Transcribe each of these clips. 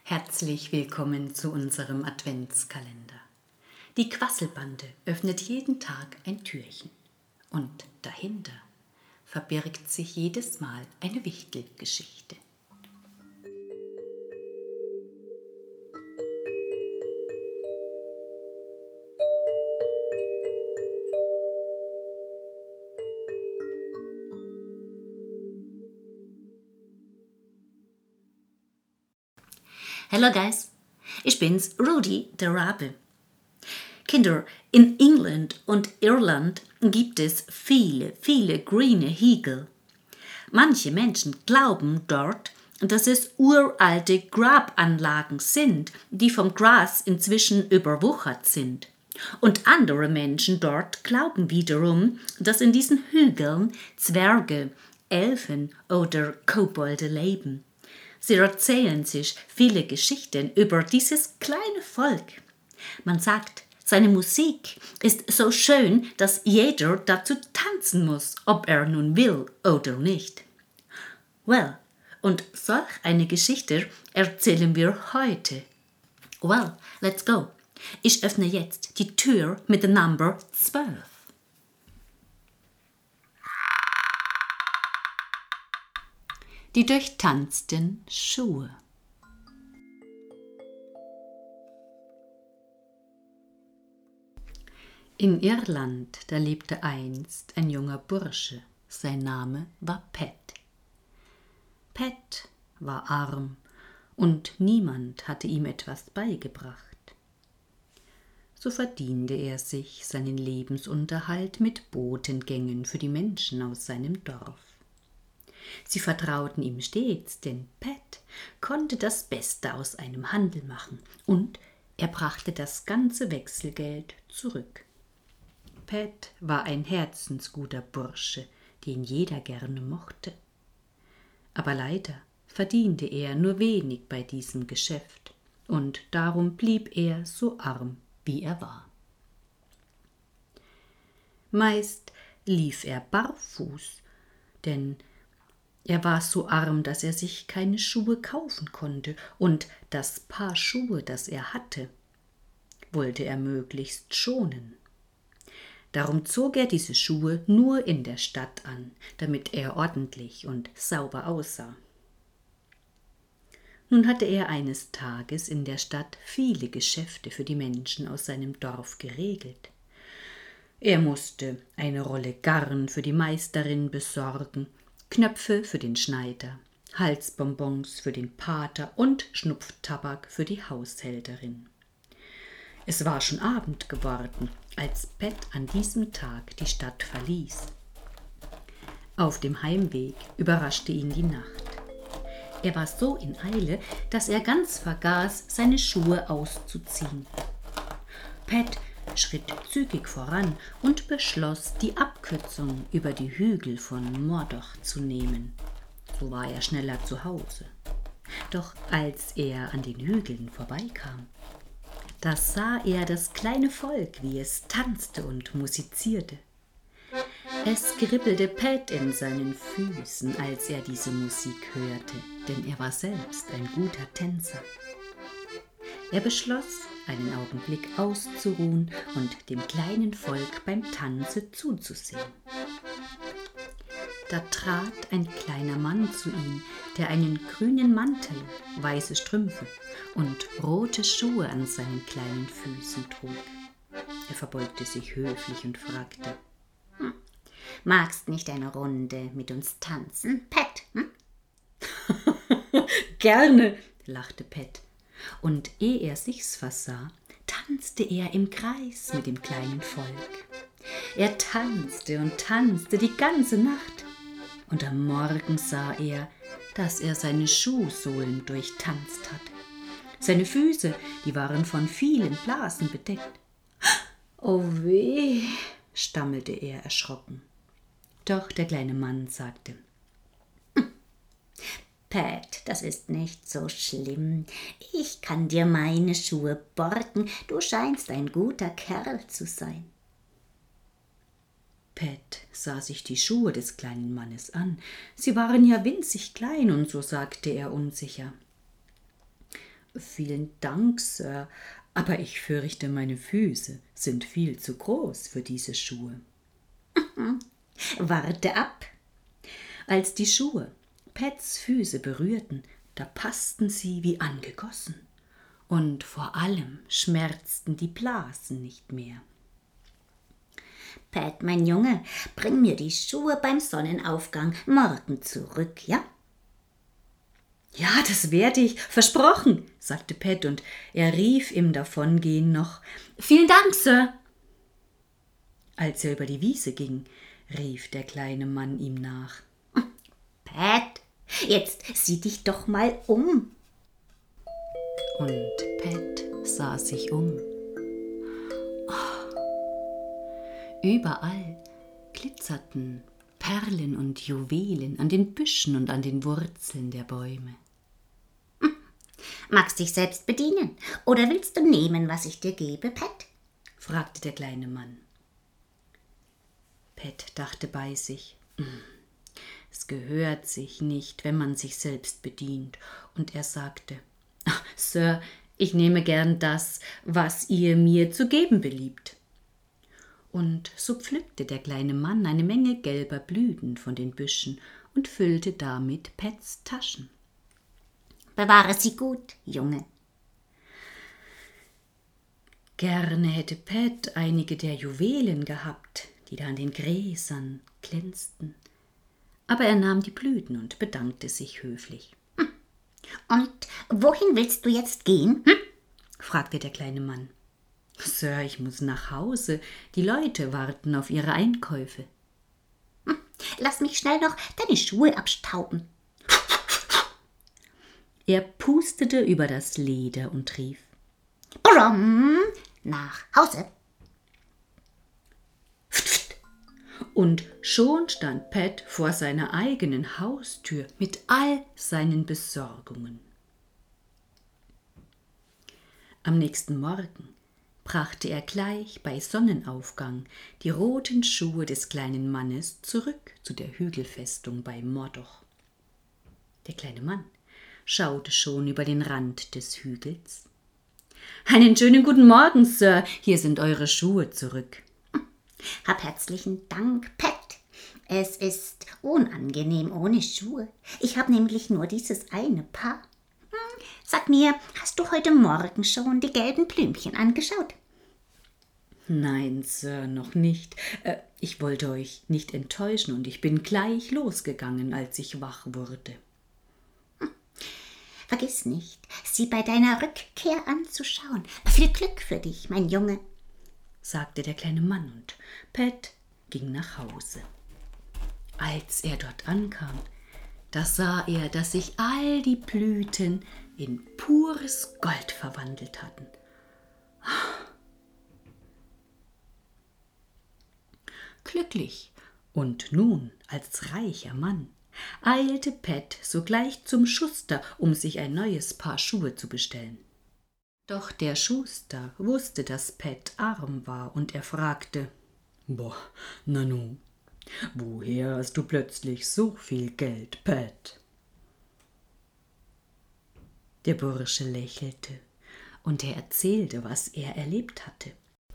Herzlich willkommen zu unserem Adventskalender. Die Quasselbande öffnet jeden Tag ein Türchen und dahinter verbirgt sich jedes Mal eine Wichtelgeschichte. Hello guys, ich bin's, Rudi, der Rabe. Kinder, in England und Irland gibt es viele grüne Hügel. Manche Menschen glauben dort, dass es uralte Grabanlagen sind, die vom Gras inzwischen überwuchert sind. Und andere Menschen dort glauben wiederum, dass in diesen Hügeln Zwerge, Elfen oder Kobolde leben. Sie erzählen sich viele Geschichten über dieses kleine Volk. Man sagt, seine Musik ist so schön, dass jeder dazu tanzen muss, ob er nun will oder nicht. Well, und solch eine Geschichte erzählen wir heute. Well, let's go. Ich öffne jetzt die Tür mit der Number 12. Die durchtanzten Schuhe. In Irland, da lebte einst ein junger Bursche. Sein Name war Pat. Pat war arm und niemand hatte ihm etwas beigebracht. So verdiente er sich seinen Lebensunterhalt mit Botengängen für die Menschen aus seinem Dorf. Sie vertrauten ihm stets, denn Pat konnte das Beste aus einem Handel machen und er brachte das ganze Wechselgeld zurück. Pat war ein herzensguter Bursche, den jeder gerne mochte. Aber leider verdiente er nur wenig bei diesem Geschäft und darum blieb er so arm, wie er war. Meist lief er barfuß, denn er war so arm, dass er sich keine Schuhe kaufen konnte, und das Paar Schuhe, das er hatte, wollte er möglichst schonen. Darum zog er diese Schuhe nur in der Stadt an, damit er ordentlich und sauber aussah. Nun hatte er eines Tages in der Stadt viele Geschäfte für die Menschen aus seinem Dorf geregelt. Er musste eine Rolle Garn für die Meisterin besorgen, Knöpfe für den Schneider, Halsbonbons für den Pater und Schnupftabak für die Haushälterin. Es war schon Abend geworden, als Pat an diesem Tag die Stadt verließ. Auf dem Heimweg überraschte ihn die Nacht. Er war so in Eile, dass er ganz vergaß, seine Schuhe auszuziehen. Pat schritt zügig voran und beschloss, die Abkürzung über die Hügel von Mordoch zu nehmen. So war er schneller zu Hause. Doch als er an den Hügeln vorbeikam, da sah er das kleine Volk, wie es tanzte und musizierte. Es kribbelte Pat in seinen Füßen, als er diese Musik hörte, denn er war selbst ein guter Tänzer. Er beschloss, einen Augenblick auszuruhen und dem kleinen Volk beim Tanze zuzusehen. Da trat ein kleiner Mann zu ihm, der einen grünen Mantel, weiße Strümpfe und rote Schuhe an seinen kleinen Füßen trug. Er verbeugte sich höflich und fragte: Magst nicht eine Runde mit uns tanzen, Pat? Gerne, lachte Pat. Und ehe er sich's versah, tanzte er im Kreis mit dem kleinen Volk. Er tanzte und tanzte die ganze Nacht. Und am Morgen sah er, dass er seine Schuhsohlen durchtanzt hatte. Seine Füße, die waren von vielen Blasen bedeckt. »Oh weh«, stammelte er erschrocken. Doch der kleine Mann sagte: Pat, das ist nicht so schlimm. Ich kann dir meine Schuhe borgen. Du scheinst ein guter Kerl zu sein. Pat sah sich die Schuhe des kleinen Mannes an. Sie waren ja winzig klein, und so sagte er unsicher: Vielen Dank, Sir, aber ich fürchte, meine Füße sind viel zu groß für diese Schuhe. Warte ab. Als die Schuhe Pets Füße berührten, da passten sie wie angegossen. Und vor allem schmerzten die Blasen nicht mehr. Pat, mein Junge, bring mir die Schuhe beim Sonnenaufgang morgen zurück, ja? Ja, das werde ich, versprochen, sagte Pat, und er rief im Davongehen noch: Vielen Dank, Sir. Als er über die Wiese ging, rief der kleine Mann ihm nach: Pat, jetzt sieh dich doch mal um. Und Pat sah sich um. Überall glitzerten Perlen und Juwelen an den Büschen und an den Wurzeln der Bäume. Magst dich selbst bedienen oder willst du nehmen, was ich dir gebe, Pat? Fragte der kleine Mann. Pat dachte bei sich: Es gehört sich nicht, wenn man sich selbst bedient, und er sagte: Sir, ich nehme gern das, was ihr mir zu geben beliebt. Und so pflückte der kleine Mann eine Menge gelber Blüten von den Büschen und füllte damit Pats Taschen. Bewahre sie gut, Junge. Gerne hätte Pat einige der Juwelen gehabt, die da an den Gräsern glänzten. Aber er nahm die Blüten und bedankte sich höflich. Und wohin willst du jetzt gehen? Fragte der kleine Mann. Sir, ich muss nach Hause. Die Leute warten auf ihre Einkäufe. Lass mich schnell noch deine Schuhe abstauben. Er pustete über das Leder und rief: Brumm, nach Hause. Und schon stand Pat vor seiner eigenen Haustür mit all seinen Besorgungen. Am nächsten Morgen brachte er gleich bei Sonnenaufgang die roten Schuhe des kleinen Mannes zurück zu der Hügelfestung bei Mordoch. Der kleine Mann schaute schon über den Rand des Hügels. »Einen schönen guten Morgen, Sir, hier sind eure Schuhe zurück.« Hab herzlichen Dank, Pat. Es ist unangenehm ohne Schuhe. Ich habe nämlich nur dieses eine Paar. Sag mir, hast du heute Morgen schon die gelben Blümchen angeschaut? »Nein, Sir, noch nicht. Ich wollte euch nicht enttäuschen und ich bin gleich losgegangen, als ich wach wurde.« Vergiss nicht, sie bei deiner Rückkehr anzuschauen. Viel Glück für dich, mein Junge, sagte der kleine Mann, und Pat ging nach Hause. Als er dort ankam, da sah er, dass sich all die Blüten in pures Gold verwandelt hatten. Glücklich und nun als reicher Mann eilte Pat sogleich zum Schuster, um sich ein neues Paar Schuhe zu bestellen. Doch der Schuster wusste, dass Pat arm war, und er fragte: »Nanu, woher hast du plötzlich so viel Geld, Pat?« Der Bursche lächelte, und er erzählte, was er erlebt hatte.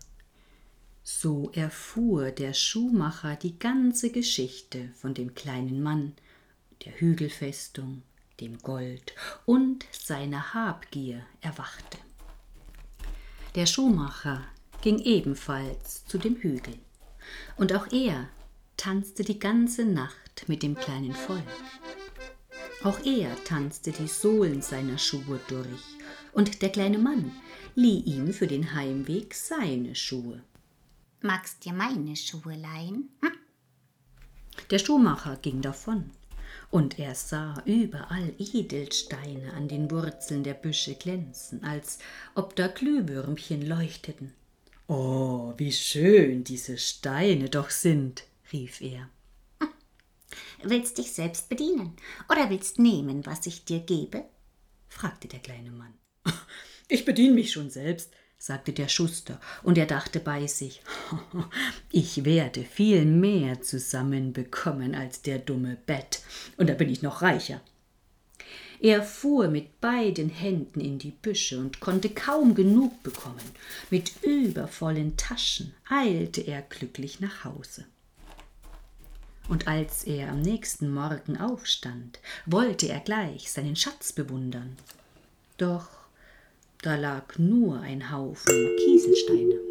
So erfuhr der Schuhmacher die ganze Geschichte von dem kleinen Mann, der Hügelfestung, dem Gold und seiner Habgier erwachte. Der Schuhmacher ging ebenfalls zu dem Hügel, und auch er tanzte die ganze Nacht mit dem kleinen Volk. Auch er tanzte die Sohlen seiner Schuhe durch, und der kleine Mann lieh ihm für den Heimweg seine Schuhe. Magst dir meine Schuhe leihen? Der Schuhmacher ging davon, und er sah überall Edelsteine an den Wurzeln der Büsche glänzen, als ob da Glühwürmchen leuchteten. »Oh, wie schön diese Steine doch sind«, rief er. Willst dich selbst bedienen oder willst nehmen, was ich dir gebe?« fragte der kleine Mann. »Ich bediene mich schon selbst«, sagte der Schuster, und er dachte bei sich: »Ich werde viel mehr zusammenbekommen als der dumme Bat, und da bin ich noch reicher.« Er fuhr mit beiden Händen in die Büsche und konnte kaum genug bekommen. Mit übervollen Taschen eilte er glücklich nach Hause. Und als er am nächsten Morgen aufstand, wollte er gleich seinen Schatz bewundern. Doch da lag nur ein Haufen Kieselsteine.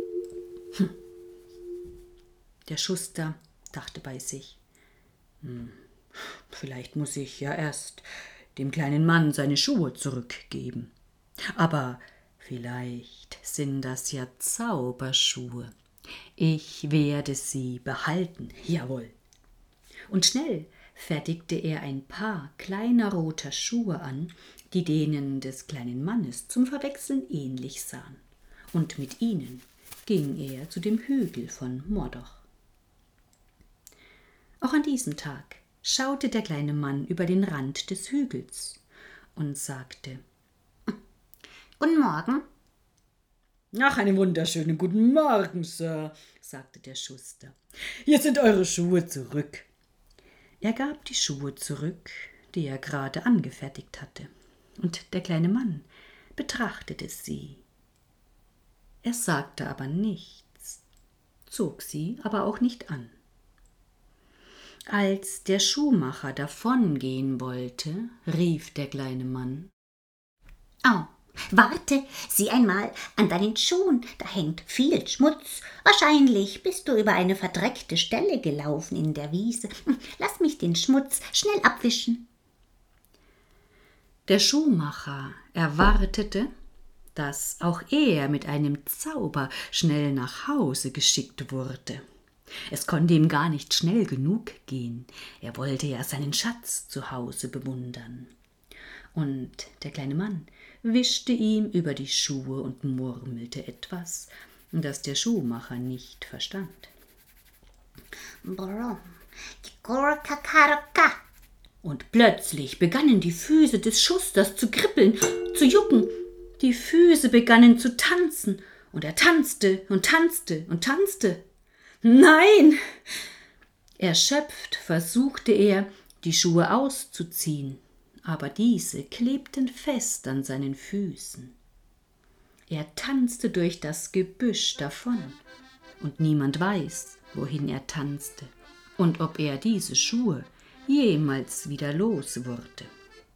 Der Schuster dachte bei sich, vielleicht muss ich ja erst dem kleinen Mann seine Schuhe zurückgeben. Aber vielleicht sind das ja Zauberschuhe. Ich werde sie behalten, jawohl. Und schnell fertigte er ein paar kleiner roter Schuhe an, die denen des kleinen Mannes zum Verwechseln ähnlich sahen. Und mit ihnen ging er zu dem Hügel von Mordor. Auch an diesem Tag schaute der kleine Mann über den Rand des Hügels und sagte: »Guten Morgen.« »Ach, einen wunderschönen guten Morgen, Sir«, sagte der Schuster. »Hier sind eure Schuhe zurück.« Er gab die Schuhe zurück, die er gerade angefertigt hatte, und der kleine Mann betrachtete sie. Er sagte aber nichts, zog sie aber auch nicht an. Als der Schuhmacher davongehen wollte, rief der kleine Mann: »Oh, warte, sieh einmal, an deinen Schuhen, da hängt viel Schmutz. Wahrscheinlich bist du über eine verdreckte Stelle gelaufen in der Wiese. Lass mich den Schmutz schnell abwischen.« Der Schuhmacher erwartete, dass auch er mit einem Zauber schnell nach Hause geschickt wurde. Es konnte ihm gar nicht schnell genug gehen. Er wollte ja seinen Schatz zu Hause bewundern. Und der kleine Mann wischte ihm über die Schuhe und murmelte etwas, das der Schuhmacher nicht verstand. Und plötzlich begannen die Füße des Schusters zu kribbeln, zu jucken. Die Füße begannen zu tanzen, und er tanzte und tanzte und tanzte. Nein! Erschöpft versuchte er, die Schuhe auszuziehen, aber diese klebten fest an seinen Füßen. Er tanzte durch das Gebüsch davon, und niemand weiß, wohin er tanzte und ob er diese Schuhe jemals wieder los wurde.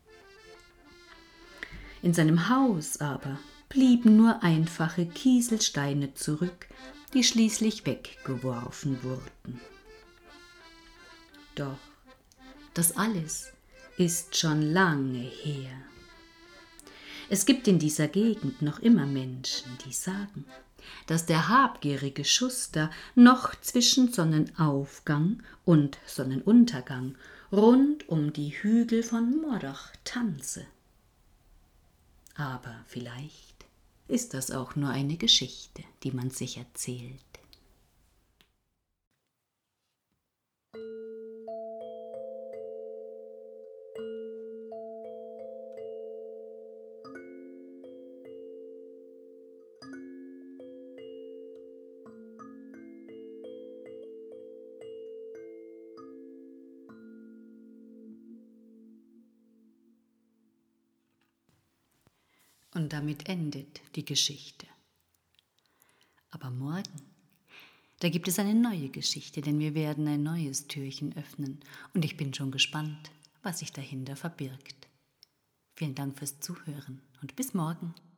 In seinem Haus aber blieben nur einfache Kieselsteine zurück, die schließlich weggeworfen wurden. Doch das alles ist schon lange her. Es gibt in dieser Gegend noch immer Menschen, die sagen, dass der habgierige Schuster noch zwischen Sonnenaufgang und Sonnenuntergang rund um die Hügel von Mordor tanze. Aber vielleicht ist das auch nur eine Geschichte, die man sich erzählt. Und damit endet die Geschichte. Aber morgen, da gibt es eine neue Geschichte, denn wir werden ein neues Türchen öffnen und ich bin schon gespannt, was sich dahinter verbirgt. Vielen Dank fürs Zuhören und bis morgen.